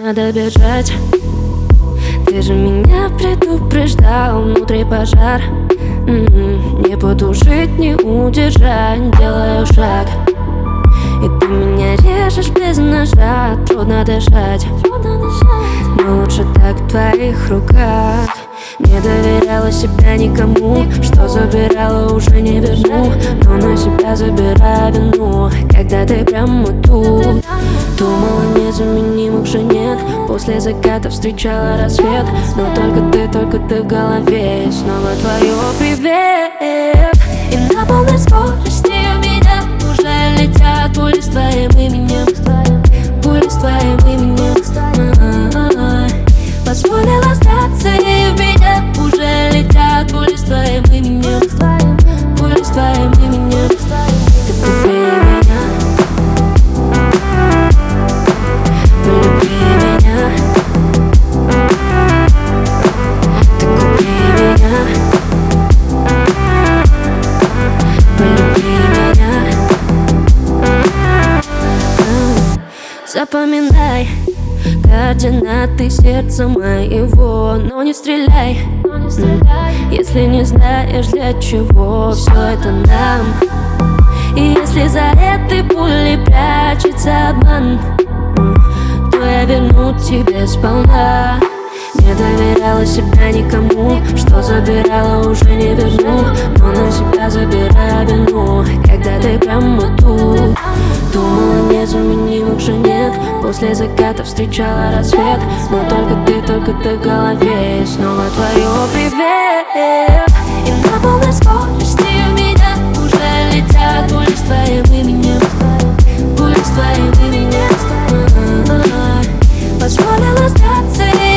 надо бежать. Ты же меня предупреждал, внутри пожар. Не потушить, не удержать, делаю шаг. И ты меня режешь без ножа, трудно дышать. Но лучше так в твоих руках. Не доверяла себя никому, что забирала, уже не верну. Но на себя забираю вину, когда ты прямо тут. Думала, незаменимых уже нет. После заката встречала рассвет. Но только ты в голове. И снова твое привет. И на полной скорости у меня уже летят пули с твоим именем. Пули с твоим именем. Позволила остаться, и в меня уже летят пули с твоим именем. Пули с твоим именем. Ты купи меня, полюби меня. Ты купи меня, полюби меня. Запоминай координаты сердца моего, но не стреляй, если не знаешь для чего все это нам. И если за этой пулей прячется обман, то я верну тебе сполна. Не доверяла себя никому, что забирала, уже не верну. Но на себя забираю вину, когда ты прямо тут. Думала, незаменимых уже нет. После заката встречала рассвет. Но только ты в голове. И снова твое привет. И на полной скорости у меня уже летят пули с твоим именем. Пули с твоим именем. Позволила сдаться.